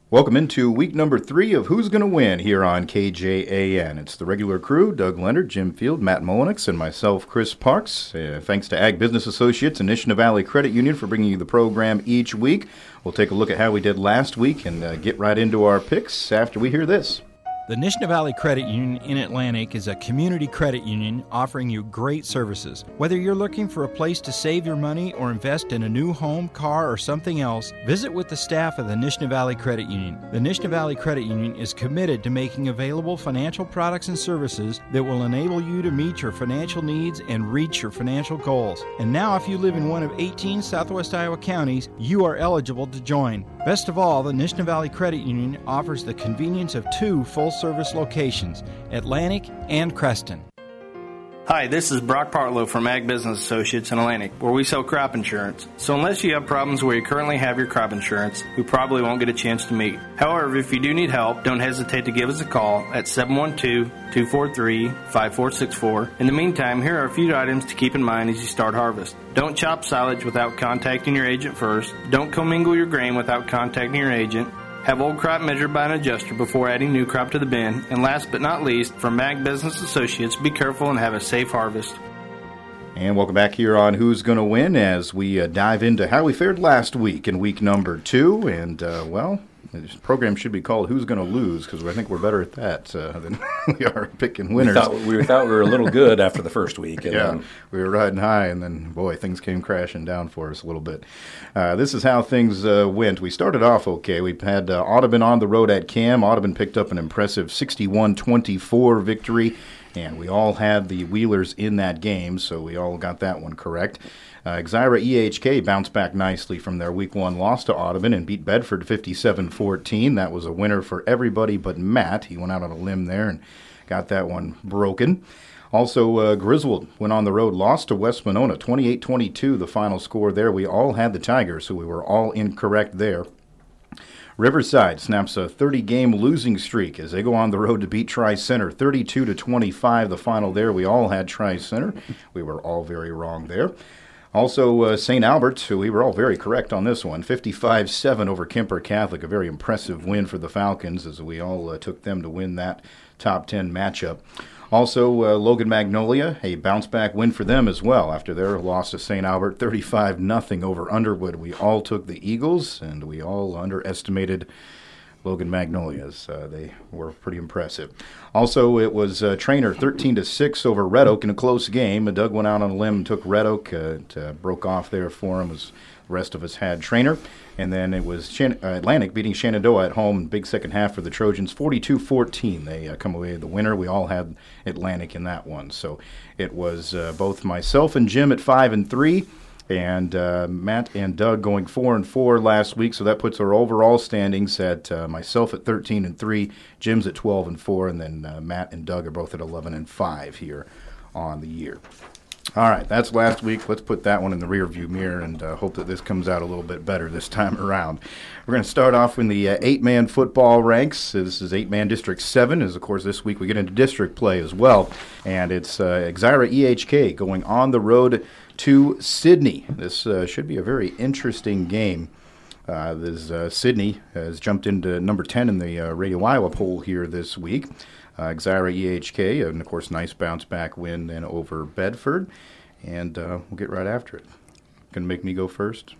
Welcome into week number 3 of Who's Gonna Win here on KJAN. It's the regular crew, Doug Leonard, Jim Field, Matt Molinix, and myself, Chris Parks. Thanks to Ag Business Associates and Nishnah Valley Credit Union for bringing you the program each week. We'll take a look at how we did last week and get right into our picks after we hear this. The Nishnah Valley Credit Union in Atlantic is a community credit union offering you great services. Whether you're looking for a place to save your money or invest in a new home, car, or something else, visit with the staff of the Nishnah Valley Credit Union. The Nishnah Valley Credit Union is committed to making available financial products and services that will enable you to meet your financial needs and reach your financial goals. And now, if you live in one of 18 Southwest Iowa counties, you are eligible to join. Best of all, the Nishnah Valley Credit Union offers the convenience of 2 full-service locations, Atlantic and Creston. Hi, this is Brock Partlow from Ag Business Associates in Atlantic, where we sell crop insurance. So unless you have problems where you currently have your crop insurance, we probably won't get a chance to meet. However, if you do need help, don't hesitate to give us a call at 712-243-5464. In the meantime, here are a few items to keep in mind as you start harvest. Don't chop silage without contacting your agent first. Don't commingle your grain without contacting your agent. Have old crop measured by an adjuster before adding new crop to the bin. And last but not least, from Ag Business Associates, be careful and have a safe harvest. And welcome back here on Who's Gonna Win as we dive into how we fared last week in week number 2. And, this program should be called Who's Gonna Lose, because I think we're better at that than we are picking winners. We thought we were a little good after the first week. And we were riding high, and then, boy, things came crashing down for us a little bit. This is how things went. We started off okay. We had Audubon on the road at Cam. Audubon picked up an impressive 61-24 victory, and we all had the Wheelers in that game, so we all got that one correct. Exira EHK bounced back nicely from their Week 1 loss to Audubon and beat Bedford 57-14. That was a winner for everybody but Matt. He went out on a limb there and got that one broken. Also, Griswold went on the road, lost to West Monona, 28-22, the final score there. We all had the Tigers, so we were all incorrect there. Riverside snaps a 30-game losing streak as they go on the road to beat Tri-Center, 32-25, the final there. We all had Tri-Center. We were all very wrong there. Also, St. Albert, we were all very correct on this one, 55-7 over Kemper Catholic, a very impressive win for the Falcons as we all took them to win that top 10 matchup. Also, Logan Magnolia, a bounce-back win for them as well after their loss to St. Albert, 35-0 over Underwood. We all took the Eagles, and we all underestimated Logan Magnolias. They were pretty impressive. Also, it was Trainer 13-6 over Red Oak in a close game. Doug went out on a limb and took Red Oak. It broke off there for him as the rest of us had Trainer. And then it was Atlantic beating Shenandoah at home. Big second half for the Trojans, 42-14. They come away the winner. We all had Atlantic in that one. So it was both myself and Jim at 5-3. And Matt and Doug going 4-4 last week, so that puts our overall standings at myself at 13-3, Jim's at 12-4, and then Matt and Doug are both at 11-5 here on the year. All right, that's last week. Let's put that one in the rearview mirror and hope that this comes out a little bit better this time around. We're going to start off in the 8-man football ranks. This is 8-man District 7, as of course this week we get into district play as well, and it's Exira EHK going on the road to Sidney. This should be a very interesting game. Sidney has jumped into number 10 in the Radio Iowa poll here this week. Exira EHK, and of course, nice bounce-back win then over Bedford. And we'll get right after it. Going to make me go first?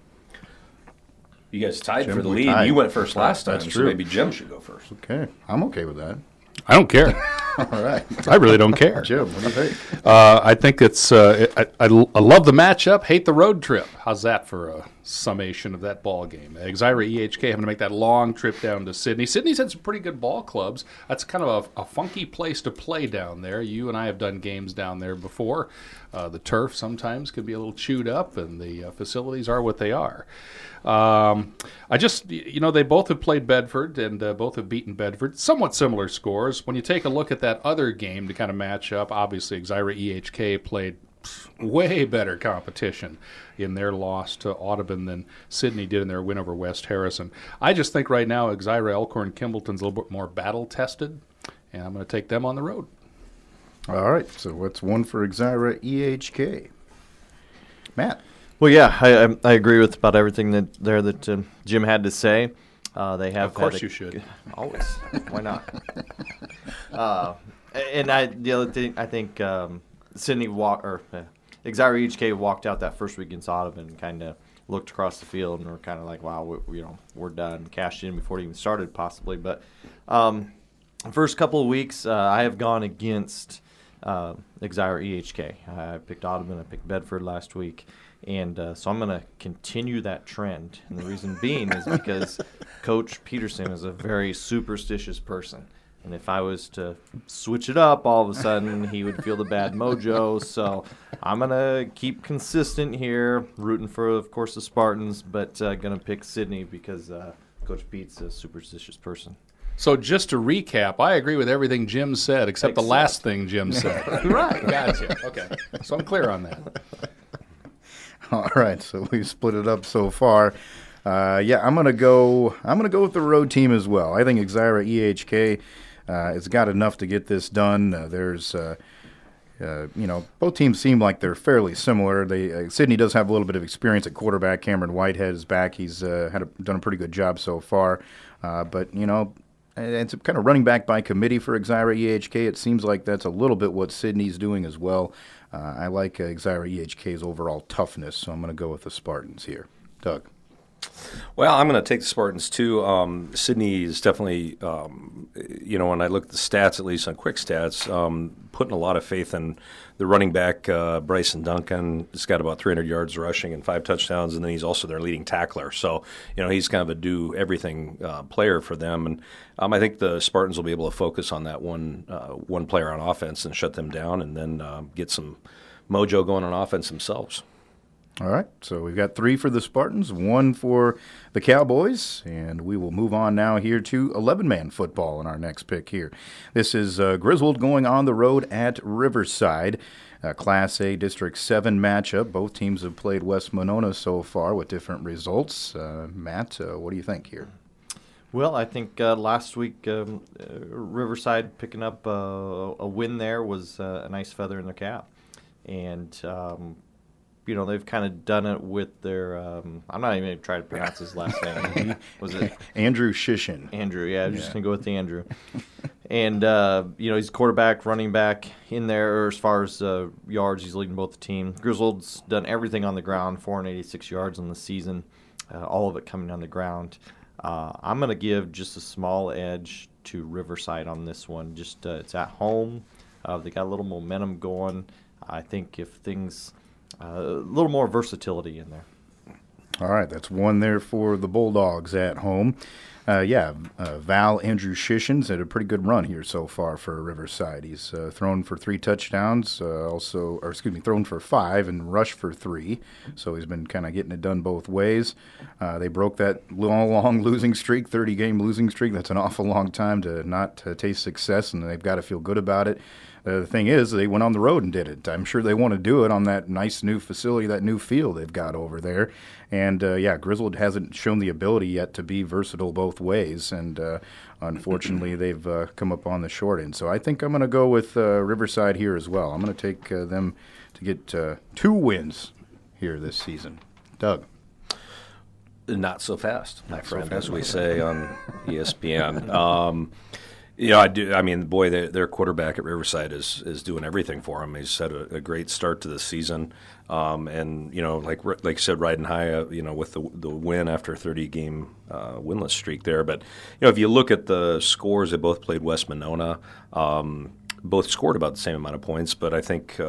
You guys tied Jim, for the we lead. tied. You went first last time, That's so true. maybe Jim should go first. Okay, I'm okay with that. I don't care. All right. I really don't care. Jim, what do you think? I think it's I love the matchup, hate the road trip. How's that for a summation of that ball game? Exira EHK having to make that long trip down to Sidney. Sidney's had some pretty good ball clubs. That's kind of a funky place to play down there. You and I have done games down there before. The turf sometimes can be a little chewed up, and the facilities are what they are. They both have played Bedford and both have beaten Bedford. Somewhat similar scores. When you take a look at that other game to kind of match up, obviously Exira EHK played way better competition in their loss to Audubon than Sidney did in their win over West Harrison. I just think right now Exira Elkhorn Kimballton's a little bit more battle-tested, and I'm going to take them on the road. All right, so what's one for Exira EHK? Matt? Well, yeah, I agree with about everything that Jim had to say. They have Of course had you should. Always. Why not? The other thing, I think Sydney Exira HK walked out that first week against Audubon and kind of looked across the field and were kind of like, wow, we're done. Cashed in before it even started, possibly. But first couple of weeks, I have gone against Exira EHK. I picked Audubon, I picked Bedford last week. And so I'm going to continue that trend. And the reason being is because Coach Peterson is a very superstitious person. And if I was to switch it up, all of a sudden he would feel the bad mojo. So I'm going to keep consistent here, rooting for, of course, the Spartans, but going to pick Sydney because Coach Pete's a superstitious person. So just to recap, I agree with everything Jim said, except the last thing Jim said. Right. Gotcha. Okay. So I'm clear on that. All right, so we've split it up so far. I'm gonna go with the road team as well. I think Exira EHK has got enough to get this done. Both teams seem like they're fairly similar. Sydney does have a little bit of experience at quarterback. Cameron Whitehead is back. He's done a pretty good job so far. But it's kind of running back by committee for Exira EHK. It seems like that's a little bit what Sydney's doing as well. I like Exira EHK's overall toughness, so I'm going to go with the Spartans here. Doug. Well, I'm going to take the Spartans too. Sydney is definitely, when I look at the stats, at least on quick stats, putting a lot of faith in the running back, Bryson Duncan. He's got about 300 yards rushing and 5 touchdowns, and then he's also their leading tackler. So, he's kind of a do-everything player for them. And I think the Spartans will be able to focus on that one player on offense and shut them down and then get some mojo going on offense themselves. All right, so we've got 3 for the Spartans, 1 for the Cowboys, and we will move on now here to 11-man football in our next pick here. This is Griswold going on the road at Riverside, Class A District 7 matchup. Both teams have played West Monona so far with different results. Matt, what do you think here? Well, I think last week Riverside picking up a win there was a nice feather in their cap. And they've kind of done it with their I'm not even going to try to pronounce his last name. Was it Andrew Shishin? Andrew, yeah. I'm just going to go with the Andrew. And, he's quarterback, running back in there. Or as far as yards, he's leading both the team. Griswold's done everything on the ground, 486 yards on the season, all of it coming on the ground. I'm going to give just a small edge to Riverside on this one. Just it's at home. They got a little momentum going. I think if things a little more versatility in there. All right, that's 1 there for the Bulldogs at home. Val Andrew Shishins had a pretty good run here so far for Riverside. He's thrown for 3 touchdowns, thrown for 5 and rushed for 3. So he's been kind of getting it done both ways. They broke that long losing streak, 30-game losing streak. That's an awful long time to not taste success, and they've got to feel good about it. The thing is, they went on the road and did it. I'm sure they want to do it on that nice new facility, that new field they've got over there. And, Griswold hasn't shown the ability yet to be versatile both ways. And, unfortunately, they've come up on the short end. So I think I'm going to go with Riverside here as well. I'm going to take them to get 2 wins here this season. Doug. Not so fast, my friend, as we say on ESPN. I do. I mean, boy, their quarterback at Riverside is doing everything for them. He's had a great start to the season, and like you said, riding high, with the win after a 30-game winless streak there. But if you look at the scores, they both played West Monona. Both scored about the same amount of points, but I think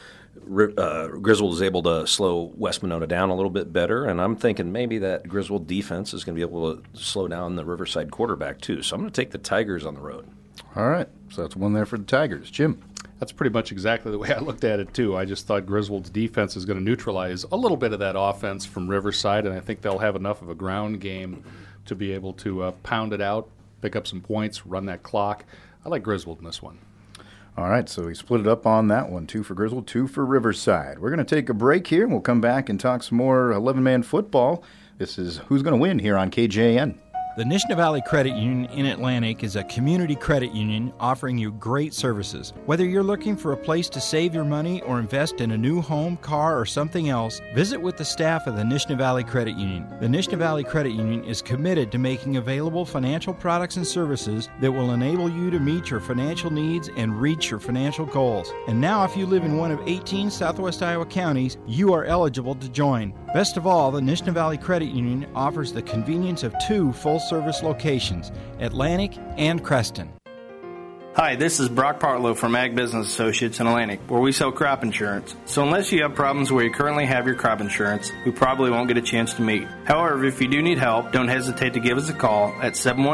Griswold is able to slow West Monona down a little bit better, and I'm thinking maybe that Griswold defense is going to be able to slow down the Riverside quarterback too. So I'm going to take the Tigers on the road. All right, so that's 1 there for the Tigers. Jim? That's pretty much exactly the way I looked at it too. I just thought Griswold's defense is going to neutralize a little bit of that offense from Riverside, and I think they'll have enough of a ground game to be able to pound it out, pick up some points, run that clock. I like Griswold in this one. All right, so we split it up on that one. 2 for Griswold, 2 for Riverside. We're going to take a break here, and we'll come back and talk some more 11-man football. This is Who's Going to Win here on KJN. The Nishna Valley Credit Union in Atlantic is a community credit union offering you great services. Whether you're looking for a place to save your money or invest in a new home, car, or something else, visit with the staff of the Nishna Valley Credit Union. The Nishna Valley Credit Union is committed to making available financial products and services that will enable you to meet your financial needs and reach your financial goals. And now, if you live in one of 18 Southwest Iowa counties, you are eligible to join. Best of all, the Nishna Valley Credit Union offers the convenience of 2 full-service locations, Atlantic and Creston. Hi, this is Brock Partlow from Ag Business Associates in Atlantic, where we sell crop insurance. So unless you have problems where you currently have your crop insurance, we probably won't get a chance to meet. However, if you do need help, don't hesitate to give us a call at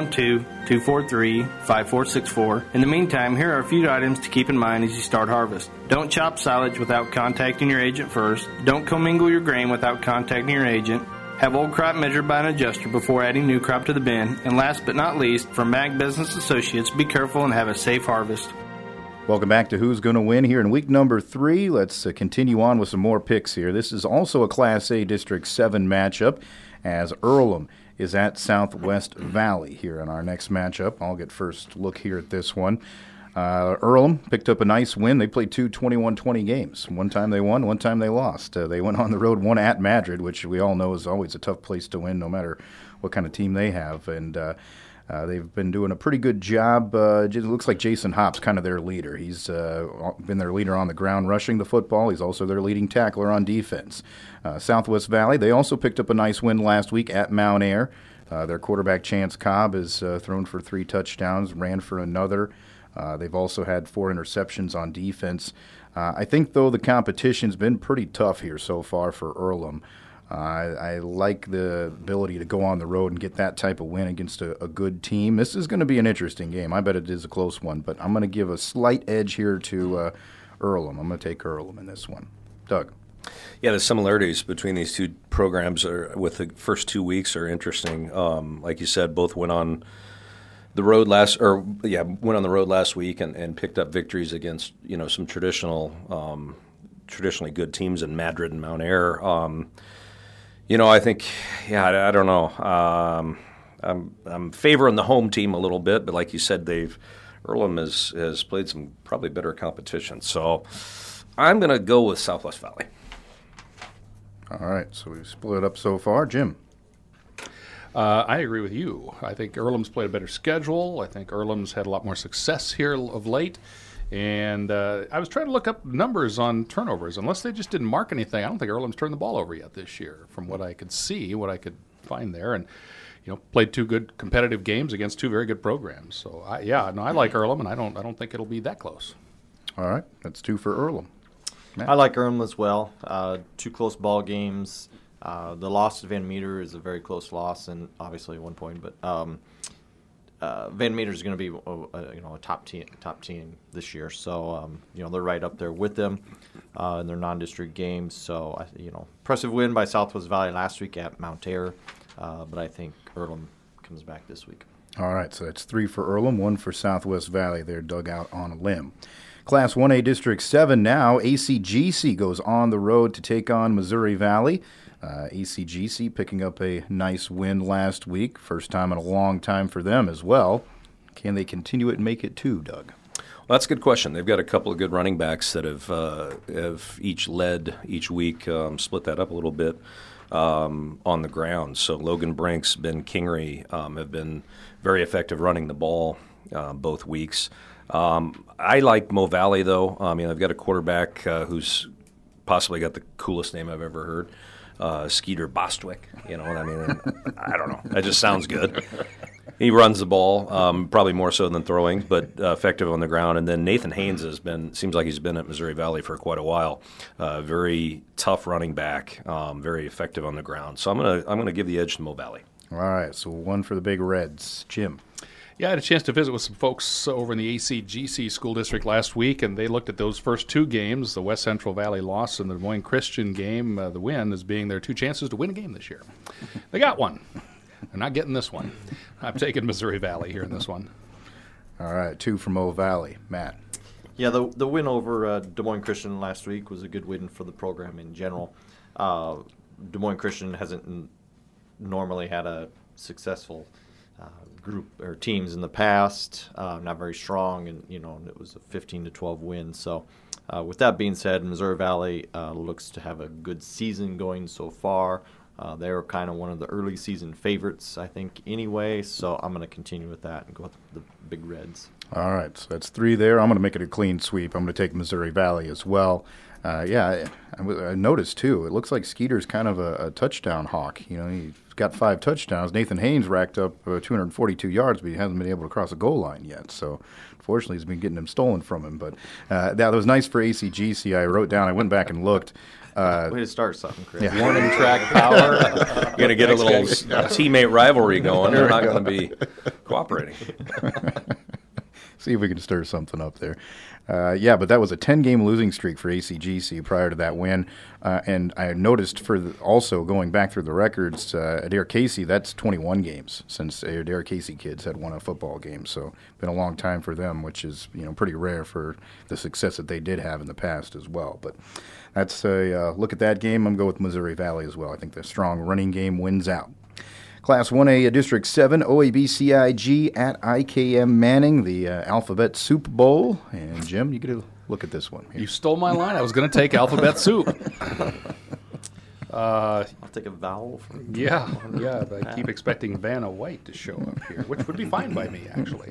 712-243-5464. In the meantime, here are a few items to keep in mind as you start harvest. Don't chop silage without contacting your agent first. Don't commingle your grain without contacting your agent. Have old crop measured by an adjuster before adding new crop to the bin. And last but not least, from Ag Business Associates, be careful and have a safe harvest. Welcome back to Who's Going to Win here in week number 3. Let's continue on with some more picks here. This is also a Class A District 7 matchup as Earlham is at Southwest Valley here in our next matchup. I'll get first look here at this one. Earlham picked up a nice win. They played 2 21-20 games. One time they won, one time they lost. They went on the road, one at Madrid, which we all know is always a tough place to win no matter what kind of team they have. And they've been doing a pretty good job. It looks like Jason Hopp's kind of their leader. He's been their leader on the ground rushing the football. He's also their leading tackler on defense. Southwest Valley, they also picked up a nice win last week at Mount Ayr. Their quarterback, Chance Cobb, has thrown for 3 touchdowns, ran for another. They've also had 4 interceptions on defense. I think, though, the competition's been pretty tough here so far for Earlham. I like the ability to go on the road and get that type of win against a good team. This is going to be an interesting game. I bet it is a close one, but I'm going to give a slight edge here to Earlham. I'm going to take Earlham in this one. Doug? Yeah, the similarities between these two programs with the first 2 weeks are interesting. Like you said, both went on the road last week and picked up victories against some traditionally good teams in Madrid and Mount Ayr. I think I don't know. I'm favoring the home team a little bit, but like you said, Earlham has played some probably better competition. So I'm going to go with Southwest Valley. All right, so we've split up so far. Jim? I agree with you. I think Earlham's played a better schedule. I think Earlham's had a lot more success here of late. And I was trying to look up numbers on turnovers. Unless they just didn't mark anything, I don't think Earlham's turned the ball over yet this year from what I could see, what I could find there. And, played 2 good competitive games against 2 very good programs. So, I like Earlham, and I don't think it'll be that close. All right, that's 2 for Earlham. Matt? I like Earlham as well. 2 close ball games. The loss to Van Meter is a very close loss, and obviously 1 point. But Van Meter is going to be a top team this year. So they're right up there with them in their non-district games. So impressive win by Southwest Valley last week at Mount Ayr. But I think Earlham comes back this week. All right, so that's 3 for Earlham, 1 for Southwest Valley. They're dug out on a limb. Class 1A District 7 now. ACGC goes on the road to take on Missouri Valley. ACGC picking up a nice win last week. First time in a long time for them as well. Can they continue it and make it 2, Doug? Well, that's a good question. They've got a couple of good running backs that have each led each week, split that up a little bit on the ground. So Logan Brinks, Ben Kingery have been very effective running the ball both weeks. I like Mo Valley, though. They've got a quarterback who's possibly got the coolest name I've ever heard. Skeeter Bostwick, I don't know. That just sounds good. He runs the ball, probably more so than throwing, but effective on the ground. And then Nathan Haynes seems like he's been at Missouri Valley for quite a while. Very tough running back, very effective on the ground. So I'm gonna give the edge to Mo Valley. All right, so 1 for the Big Reds. Jim? Yeah, I had a chance to visit with some folks over in the ACGC school district last week, and they looked at those first 2 games, the West Central Valley loss and the Des Moines Christian game, the win, as being their 2 chances to win a game this year. They got one. They're not getting this one. I'm taking Missouri Valley here in this one. All right, 2 from Mo Valley. Matt? Yeah, the win over Des Moines Christian last week was a good win for the program in general. Des Moines Christian hasn't normally had a successful group or teams in the past, not very strong, and it was a 15-12 win. So, with that being said, Missouri Valley looks to have a good season going so far. They were kind of one of the early season favorites, I think, anyway. So I'm going to continue with that and go with the Big Reds. All right, so that's 3 there. I'm going to make it a clean sweep. I'm going to take Missouri Valley as well. I noticed, too, it looks like Skeeter's kind of a touchdown hawk. He's got 5 touchdowns. Nathan Haynes racked up 242 yards, but he hasn't been able to cross a goal line yet. So, unfortunately, he's been getting them stolen from him. But that was nice for ACGC. I went back and looked. Way to start something, Chris. Yeah. Warning track power. You're going to get a little teammate rivalry going. They're not going to be cooperating. See if we can stir something up there. But that was a 10-game losing streak for ACGC prior to that win. And I noticed also going back through the records, Adair Casey, that's 21 games since Adair Casey kids had won a football game. So been a long time for them, which is pretty rare for the success that they did have in the past as well. But that's a look at that game. I'm going to go with Missouri Valley as well. I think the strong running game wins out. Class 1A, District 7, OABCIG at IKM Manning, the Alphabet Soup Bowl. And, Jim, you get a look at this one. Here. You stole my line. I was going to take Alphabet Soup. I'll take a vowel. Yeah, but I keep expecting Vanna White to show up here, which would be fine by me, actually.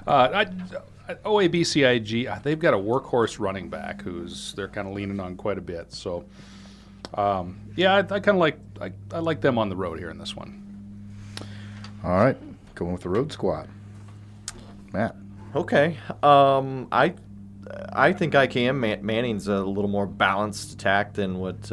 OABCIG, they've got a workhorse running back they're kind of leaning on quite a bit. So, I kind of like them on the road here in this one. All right, going with the road squad. Matt. Okay. I think IKM Manning's a little more balanced attack than what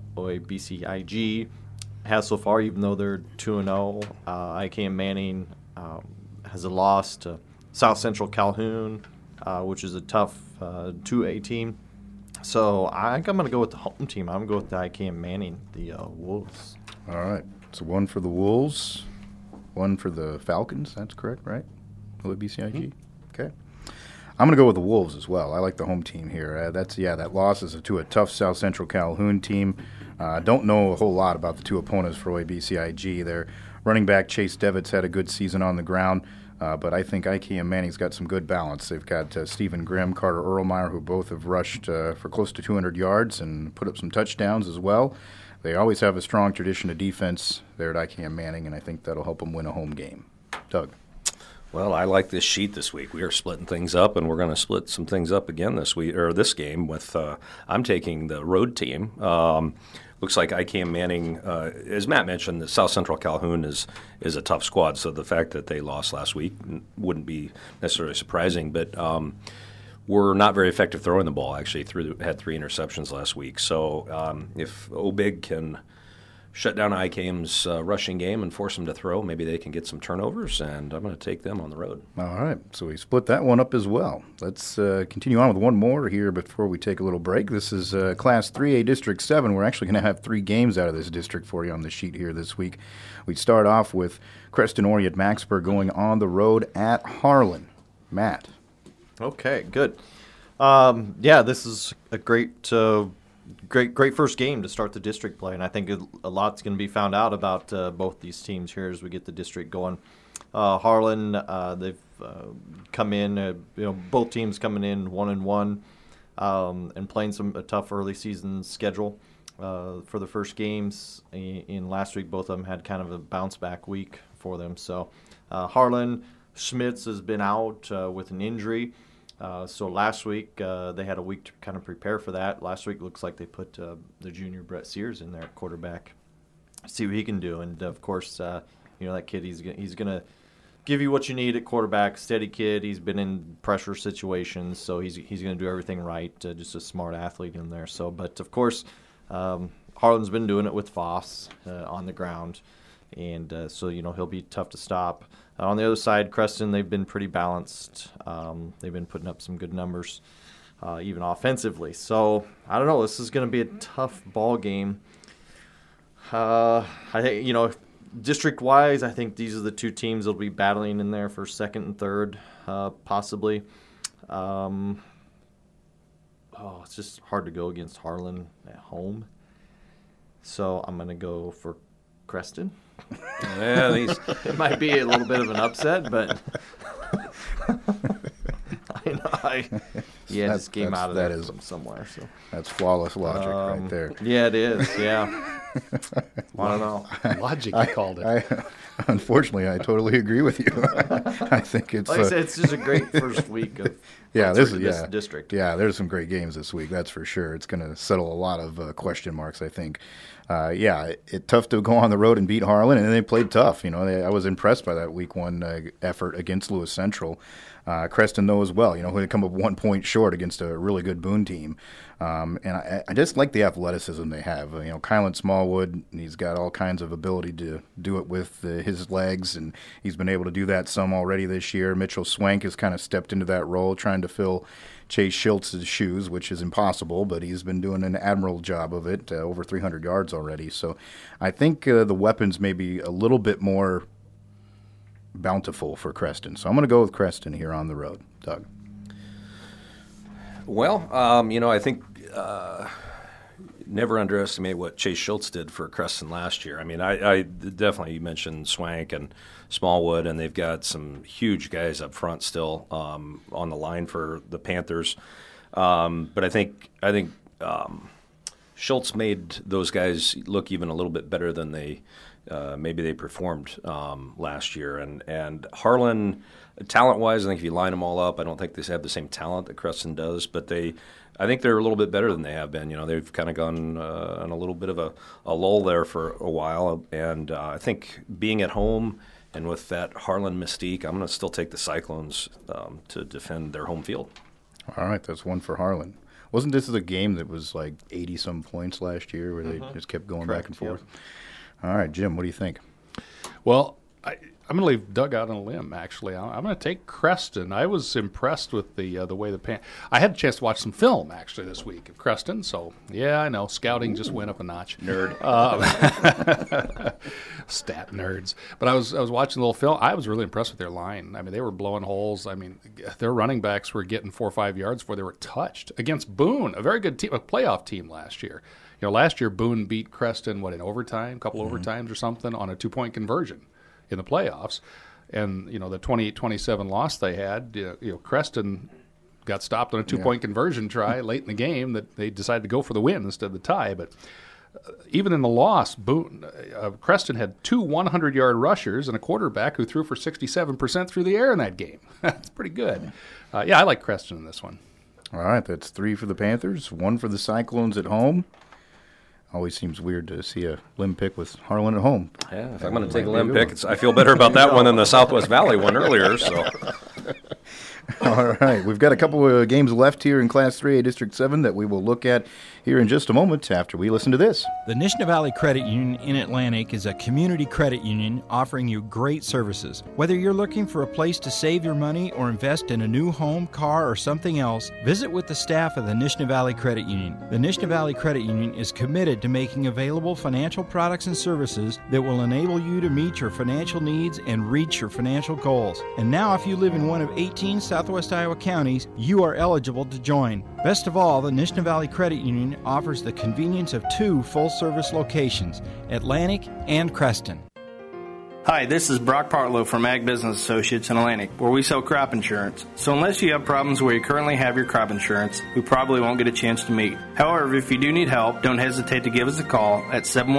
OABCIG has so far, even though they're 2-0. IKM Manning has a loss to South Central Calhoun, which is a tough 2A team. So I think I'm going to go with the home team. I'm going to go with the IKM Manning, the Wolves. All right, so 1 for the Wolves. 1 for the Falcons, that's correct, right? OABCIG? Mm-hmm. Okay. I'm going to go with the Wolves as well. I like the home team here. That loss is to a tough South Central Calhoun team. Don't know a whole lot about the 2 opponents for OABCIG. Their running back, Chase Devitt's had a good season on the ground, but I think IKM Manning's got some good balance. They've got Stephen Grimm, Carter Erlmeyer, who both have rushed for close to 200 yards and put up some touchdowns as well. They always have a strong tradition of defense there at IKM Manning, and I think that'll help them win a home game. Doug. Well, I like this sheet this week. We are splitting things up, and we're going to split some things up again this week or this game. With I'm taking the road team. Looks like IKM Manning, as Matt mentioned, the South Central Calhoun is a tough squad. So the fact that they lost last week wouldn't be necessarily surprising, but. Were not very effective throwing the ball, actually. Had 3 interceptions last week. So if OBIG can shut down IKM's rushing game and force them to throw, maybe they can get some turnovers, and I'm going to take them on the road. All right, so we split that one up as well. Let's continue on with one more here before we take a little break. This is Class 3A District 7. We're actually going to have 3 games out of this district for you on the sheet here this week. We start off with Creston Orient Maxburg going on the road at Harlan. Matt. Okay, good. This is a great first game to start the district play, and I think a lot's going to be found out about both these teams here as we get the district going. Harlan, they've come in, both teams coming in 1-1, and playing a tough early season schedule for the first games. In last week, both of them had kind of a bounce back week for them. So Harlan. Schmitz has been out with an injury. So last week they had a week to kind of prepare for that. Last week looks like they put the junior Brett Sears in there at quarterback. See what he can do. And, of course, that kid, he's going to give you what you need at quarterback. Steady kid. He's been in pressure situations, so he's going to do everything right. Just a smart athlete in there. So, but, of course, Harlan's been doing it with Voss on the ground. And so, he'll be tough to stop. On the other side, Creston, they've been pretty balanced. They've been putting up some good numbers, even offensively. So, I don't know. This is going to be a tough ball game. I think, district-wise, I think these are the 2 teams that will be battling in there for second and third, possibly. It's just hard to go against Harlan at home. So, I'm going to go for Creston. Yeah, It might be a little bit of an upset, but he had his game out of there from somewhere. So that's flawless logic right there. Yeah, it is. Yeah. I don't know. Logic, you called it. Unfortunately, I totally agree with you. I think it's like I said, it's just a great first week of this district. Yeah, there's some great games this week. That's for sure. It's going to settle a lot of question marks, I think. It's tough to go on the road and beat Harlan, and they played tough. I was impressed by that week one effort against Lewis Central. Creston, though, as well. Who had come up 1 point short against a really good Boone team. And I just like the athleticism they have. Kylan Smallwood, he's got all kinds of ability to do it with his legs, and he's been able to do that some already this year. Mitchell Swank has kind of stepped into that role, trying to fill Chase Schultz's shoes, which is impossible, but he's been doing an admirable job of it, over 300 yards already. So I think the weapons may be a little bit more bountiful for Creston. So I'm going to go with Creston here on the road. Doug? Well, I think never underestimate what Chase Schultz did for Creston last year. I mean, I definitely, you mentioned Swank and Smallwood, and they've got some huge guys up front still on the line for the Panthers. But I think Schultz made those guys look even a little bit better than they maybe they performed last year. And Harlan, talent-wise, I think if you line them all up, I don't think they have the same talent that Creston does, but I think they're a little bit better than they have been. They've kind of gone on a little bit of a lull there for a while, and I think being at home and with that Harlan mystique, I'm going to still take the Cyclones to defend their home field. All right, that's one for Harlan. Wasn't this the game that was like 80-some points last year where they just kept going back and forth? Yep. All right, Jim, what do you think? Well, I'm going to leave Doug out on a limb, actually. I'm going to take Creston. I was impressed with the way I had a chance to watch some film, actually, this week of Creston. So, yeah, I know. Scouting just went up a notch. Nerd. Stat nerds. But I was watching the little film. I was really impressed with their line. I mean, they were blowing holes. I mean, their running backs were getting 4 or 5 yards before they were touched against Boone, a very good team, a playoff team last year. Last year Boone beat Creston, in overtime, a couple overtimes or something, on a 2-point conversion in the playoffs. And, the 28-27 loss they had, Creston got stopped on a 2-point conversion try late in the game that they decided to go for the win instead of the tie. But even in the loss, Creston had 2 100-yard rushers and a quarterback who threw for 67% through the air in that game. That's pretty good. I like Creston in this one. All right, that's 3 for the Panthers, 1 for the Cyclones at home. Always seems weird to see a limb pick with Harlan at home. Yeah, if I'm going to take a limb pick, I feel better about that one than the Southwest Valley one earlier. So, all right, we've got a couple of games left here in Class 3A District 7 that we will look at here in just a moment after we listen to this. The Nishnah Valley Credit Union in Atlantic is a community credit union offering you great services. Whether you're looking for a place to save your money or invest in a new home, car, or something else, visit with the staff of the Nishnah Valley Credit Union. The Nishnah Valley Credit Union is committed to making available financial products and services that will enable you to meet your financial needs and reach your financial goals. And now, if you live in one of 18 Southwest Iowa counties, you are eligible to join. Best of all, the Nishnah Valley Credit Union offers the convenience of 2 full-service locations, Atlantic and Creston. Hi, this is Brock Partlow from Ag Business Associates in Atlantic, where we sell crop insurance. So unless you have problems where you currently have your crop insurance, we probably won't get a chance to meet. However, if you do need help, don't hesitate to give us a call at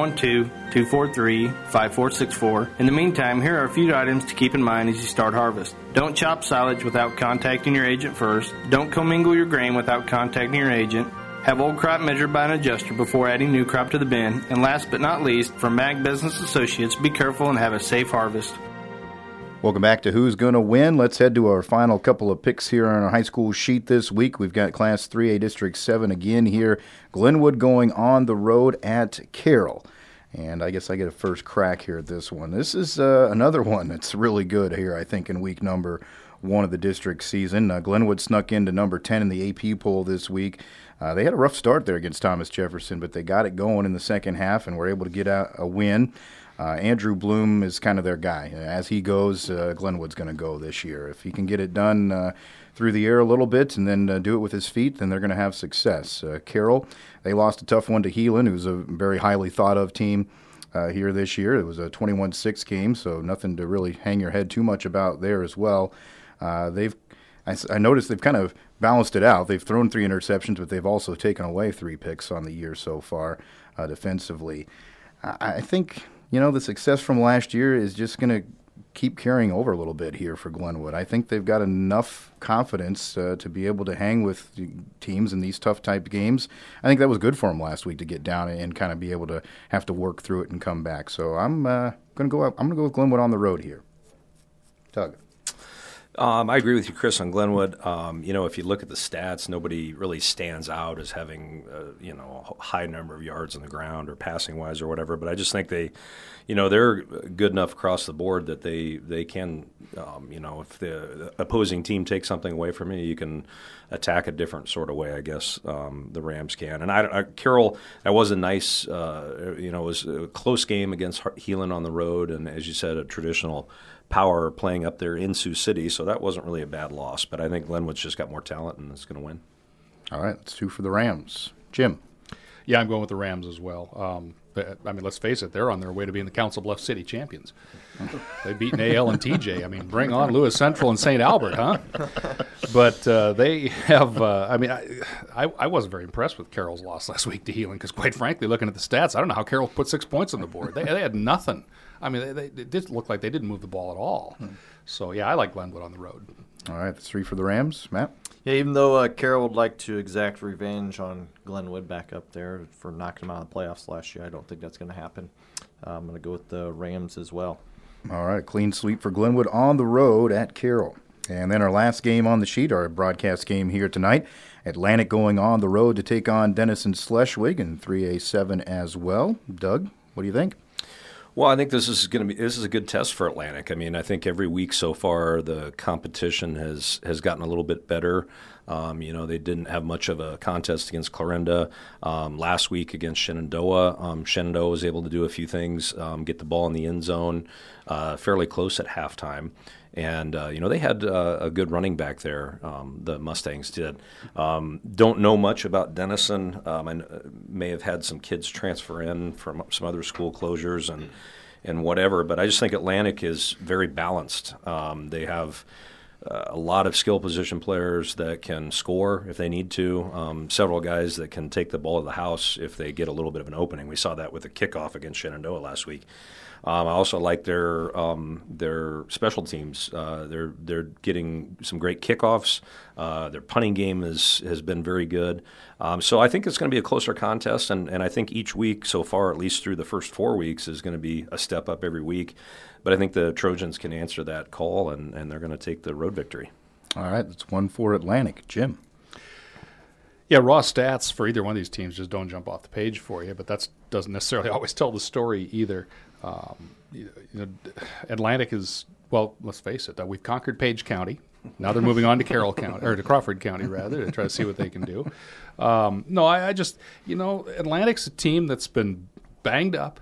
712-243-5464. In the meantime, here are a few items to keep in mind as you start harvest. Don't chop silage without contacting your agent first. Don't commingle your grain without contacting your agent. Have old crop measured by an adjuster before adding new crop to the bin. And last but not least, from Ag Business Associates, be careful and have a safe harvest. Welcome back to Who's Gonna Win. Let's head to our final couple of picks here on our high school sheet this week. We've got Class 3A District 7 again here. Glenwood going on the road at Carroll. And I guess I get a first crack here at this one. This is another one that's really good here, I think, in week number 1 of the district season. Glenwood snuck into number 10 in the AP poll this week. They had a rough start there against Thomas Jefferson, but they got it going in the second half and were able to get out a win. Andrew Bloom is kind of their guy. As he goes, Glenwood's going to go this year. If he can get it done through the air a little bit and then do it with his feet, then they're going to have success. Carroll, they lost a tough one to Heelan, who's a very highly thought-of team. here this year. It was a 21-6 game, so nothing to really hang your head too much about there as well. I noticed they've kind of balanced it out. They've thrown 3 interceptions, but they've also taken away 3 picks on the year so far defensively. I think, the success from last year is just going to keep carrying over a little bit here for Glenwood. I think they've got enough confidence to be able to hang with teams in these tough type games. I think that was good for them last week to get down and kind of be able to have to work through it and come back. So I'm going to go with Glenwood on the road here. Doug. I agree with you, Chris, on Glenwood. If you look at the stats, nobody really stands out as having, a high number of yards on the ground or passing-wise or whatever. But I just think they're good enough across the board that they can, if the opposing team takes something away from you, you can attack a different sort of way, I guess, the Rams can. And Carroll, that was a nice, it was a close game against Heelan on the road, and as you said, a traditional power playing up there in Sioux City, so that wasn't really a bad loss. But I think Glenwood's just got more talent and is going to win. All right, that's 2 for the Rams. Jim. Yeah, I'm going with the Rams as well. Let's face it, they're on their way to being the Council Bluffs City champions. They've beaten AL and TJ. Bring on Lewis Central and St. Albert, huh? But they have, I wasn't very impressed with Carroll's loss last week to Heelan because, quite frankly, looking at the stats, I don't know how Carroll put 6 points on the board. They had nothing. They did look like they didn't move the ball at all. So, yeah, I like Glenwood on the road. All right, that's 3 for the Rams. Matt? Yeah, even though Carroll would like to exact revenge on Glenwood back up there for knocking them out of the playoffs last year, I don't think that's going to happen. I'm going to go with the Rams as well. All right, clean sweep for Glenwood on the road at Carroll. And then our last game on the sheet, our broadcast game here tonight, Atlantic going on the road to take on Denison Schleswig in 3A7 as well. Doug, what do you think? Well, I think this is a good test for Atlantic. I think every week so far the competition has gotten a little bit better. They didn't have much of a contest against Clarinda. Last week against Shenandoah, Shenandoah was able to do a few things, get the ball in the end zone fairly close at halftime. And, they had a good running back there, the Mustangs did. Don't know much about Denison. I may have had some kids transfer in from some other school closures and whatever, but I just think Atlantic is very balanced. They have a lot of skill position players that can score if they need to, several guys that can take the ball to the house if they get a little bit of an opening. We saw that with the kickoff against Shenandoah last week. I also like their special teams. They're getting some great kickoffs. Their punting game has been very good. So I think it's going to be a closer contest, and I think each week so far, at least through the first 4 weeks, is going to be a step up every week. But I think the Trojans can answer that call, and they're going to take the road victory. All right, that's 1 for Atlantic. Jim. Yeah, raw stats for either one of these teams just don't jump off the page for you, but that doesn't necessarily always tell the story either. Atlantic is, well, let's face it, we've conquered Page County. Now they're moving on to Carroll County, or to Crawford County, rather, to try to see what they can do. I just, Atlantic's a team that's been banged up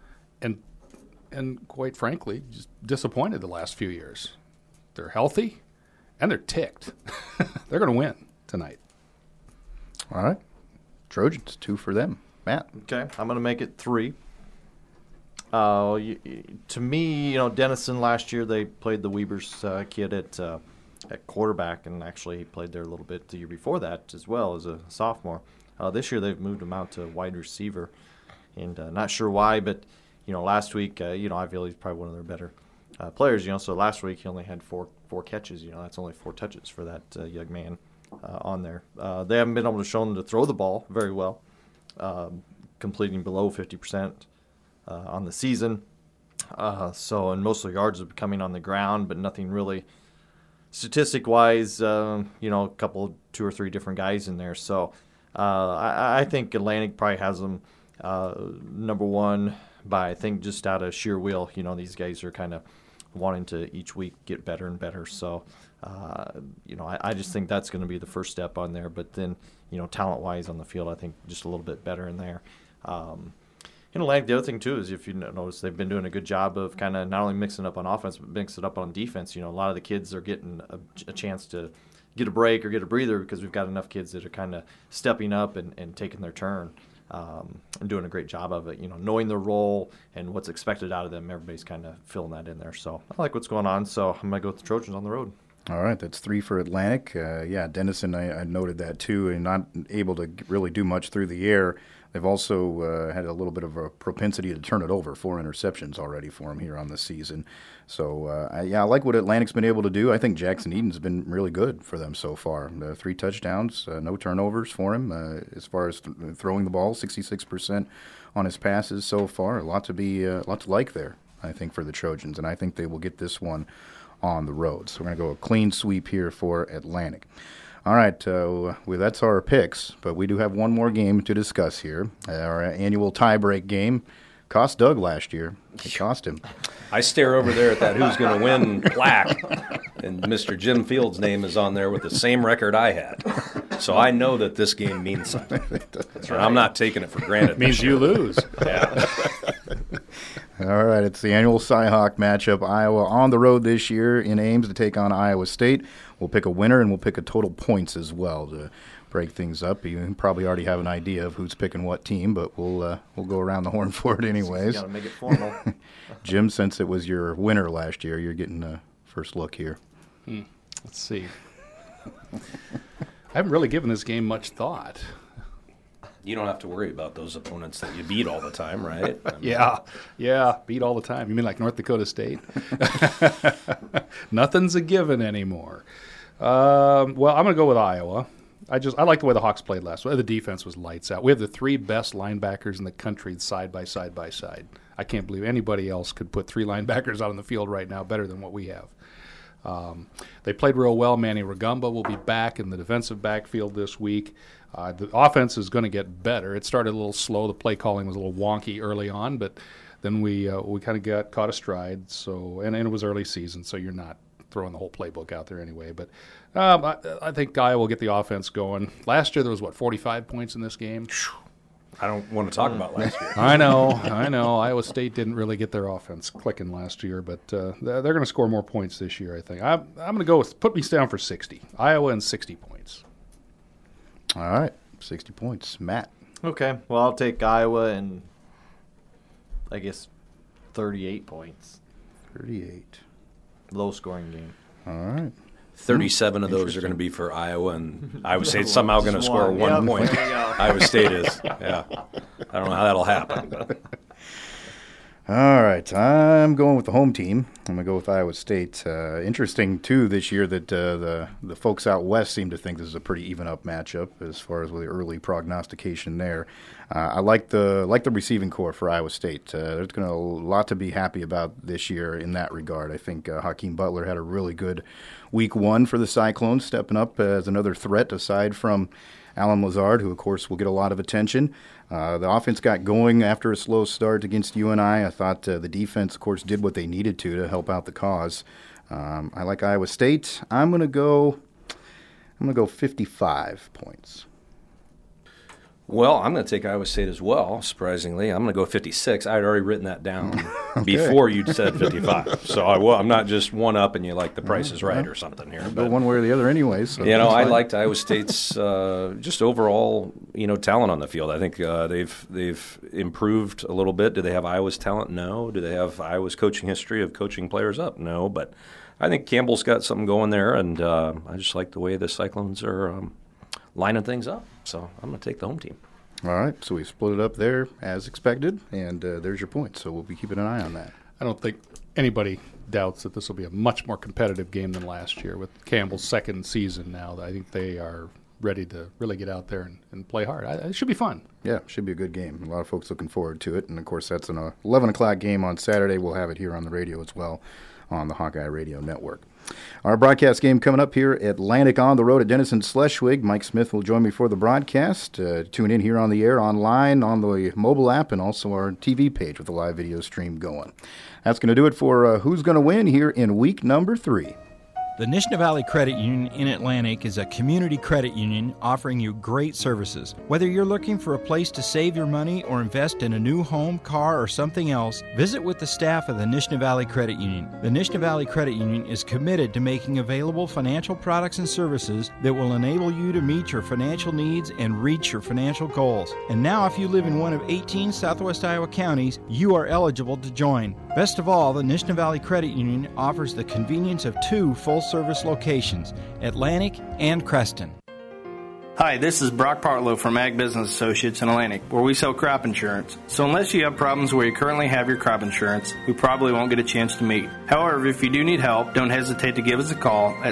and quite frankly, just disappointed the last few years. They're healthy, and they're ticked. They're going to win tonight. All right. Trojans, 2 for them. Matt. Okay, I'm going to make it 3. To me, Denison last year they played the Weber's kid at quarterback, and actually he played there a little bit the year before that as well as a sophomore. This year they've moved him out to wide receiver, and not sure why, but last week I feel he's probably one of their better players. So last week he only had four catches. That's only 4 touches for that young man on there. They haven't been able to show him to throw the ball very well, completing below 50%. On the season. And most of the yards are coming on the ground, but nothing really statistic-wise, a couple, 2 or 3 different guys in there. So I think Atlantic probably has them number 1 by, I think, just out of sheer will. These guys are kind of wanting to each week get better and better. So, I just think that's going to be the first step on there. But then, talent-wise on the field, I think just a little bit better in there. Atlantic, the other thing, too, is if you notice, they've been doing a good job of kind of not only mixing up on offense, but mixing it up on defense. A lot of the kids are getting a chance to get a break or get a breather because we've got enough kids that are kind of stepping up and taking their turn. doing a great job of it. Knowing their role and what's expected out of them, everybody's kind of filling that in there. So I like what's going on. So I'm going to go with the Trojans on the road. All right, that's 3 for Atlantic. Denison, I noted that too, and not able to really do much through the air. They've also had a little bit of a propensity to turn it over. 4 interceptions already for them here on the season. So, I like what Atlantic's been able to do. I think Jackson Eden's been really good for them so far. 3 touchdowns, no turnovers for him as far as throwing the ball, 66% on his passes so far. A lot to like there, I think, for the Trojans, and I think they will get this one on the road. So we're going to go a clean sweep here for Atlantic. All right, that's our picks, but we do have one more game to discuss here. Our annual tiebreak game cost Doug last year. It cost him. I stare over there at that who's going to win plaque, and Mr. Jim Fields' name is on there with the same record I had. So I know that this game means something. That's right. I'm not taking it for granted. It means you lose. Yeah. All right, it's the annual Cy-Hawk matchup. Iowa on the road this year in Ames to take on Iowa State. We'll pick a winner, and we'll pick a total points as well to break things up. You probably already have an idea of who's picking what team, but we'll go around the horn for it anyways. Got to make it formal. Jim, since it was your winner last year, you're getting a first look here. Let's see. I haven't really given this game much thought. You don't have to worry about those opponents that you beat all the time, right? Yeah, beat all the time. You mean like North Dakota State? Nothing's a given anymore. Well, I'm going to go with Iowa. I like the way the Hawks played last week. The defense was lights out. We have the 3 best linebackers in the country side by side by side. I can't believe anybody else could put 3 linebackers out on the field right now better than what we have. They played real well. Manny Rugamba will be back in the defensive backfield this week. The offense is going to get better. It started a little slow. The play calling was a little wonky early on, but then we kind of got caught a stride. So and it was early season, so you're not throwing the whole playbook out there anyway. But I think Iowa will get the offense going. Last year there was 45 points in this game. I don't want to talk about last year. I know. Iowa State didn't really get their offense clicking last year, but they're going to score more points this year, I think. I'm going to go with, put me down for 60. Iowa and 60 points. All right, 60 points. Matt. Okay, well, I'll take Iowa and I guess 38 points. 38. Low-scoring game. All right. 37 of those are going to be for Iowa, and Iowa State's somehow going to score 1 point. Iowa State is, yeah. I don't know how that'll happen. But. All right, I'm going with the home team. I'm going to go with Iowa State. Interesting, too, this year that the folks out west seem to think this is a pretty even-up matchup as far as with the early prognostication there. I like the receiving core for Iowa State. There's going to a lot to be happy about this year in that regard. I think Hakeem Butler had a really good week 1 for the Cyclones, stepping up as another threat aside from Alan Lazard, who, of course, will get a lot of attention. The offense got going after a slow start against UNI. I thought the defense, of course, did what they needed to help out the cause. I like Iowa State. I'm going to go 55 points. Well, I'm going to take Iowa State as well, surprisingly. I'm going to go 56. I had already written that down before you said 55. So I'm not just one up and you like the Price is Right or something here. But one way or the other anyways. So I liked Iowa State's just overall, talent on the field. I think they've improved a little bit. Do they have Iowa's talent? No. Do they have Iowa's coaching history of coaching players up? No. But I think Campbell's got something going there, and I just like the way the Cyclones are lining things up. So I'm going to take the home team. All right, so we split it up there as expected, and there's your point. So we'll be keeping an eye on that. I don't think anybody doubts that this will be a much more competitive game than last year with Campbell's second season now. I think they are ready to really get out there and play hard. It should be fun. Yeah, it should be a good game. A lot of folks looking forward to it. And, of course, that's an 11 o'clock game on Saturday. We'll have it here on the radio as well on the Hawkeye Radio Network. Our broadcast game coming up here, Atlantic on the road at Denison Schleswig. Mike Smith will join me for the broadcast. Tune in here on the air, online, on the mobile app, and also our TV page with the live video stream going. That's going to do it for Who's Going to Win here in week number 3. The Nishna Valley Credit Union in Atlantic is a community credit union offering you great services. Whether you're looking for a place to save your money or invest in a new home, car, or something else, visit with the staff of the Nishna Valley Credit Union. The Nishna Valley Credit Union is committed to making available financial products and services that will enable you to meet your financial needs and reach your financial goals. And now, if you live in one of 18 Southwest Iowa counties, you are eligible to join. Best of all, the Nishna Valley Credit Union offers the convenience of 2 full-service locations, Atlantic and Creston. Hi, this is Brock Partlow from Ag Business Associates in Atlantic, where we sell crop insurance. So unless you have problems where you currently have your crop insurance, we probably won't get a chance to meet. However, if you do need help, don't hesitate to give us a call at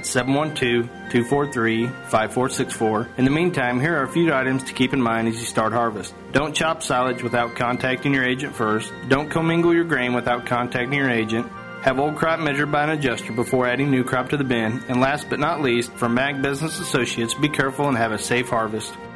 712-243-5464. In the meantime, here are a few items to keep in mind as you start harvest. Don't chop silage without contacting your agent first. Don't commingle your grain without contacting your agent. Have old crop measured by an adjuster before adding new crop to the bin. And last but not least, from Ag Business Associates, be careful and have a safe harvest.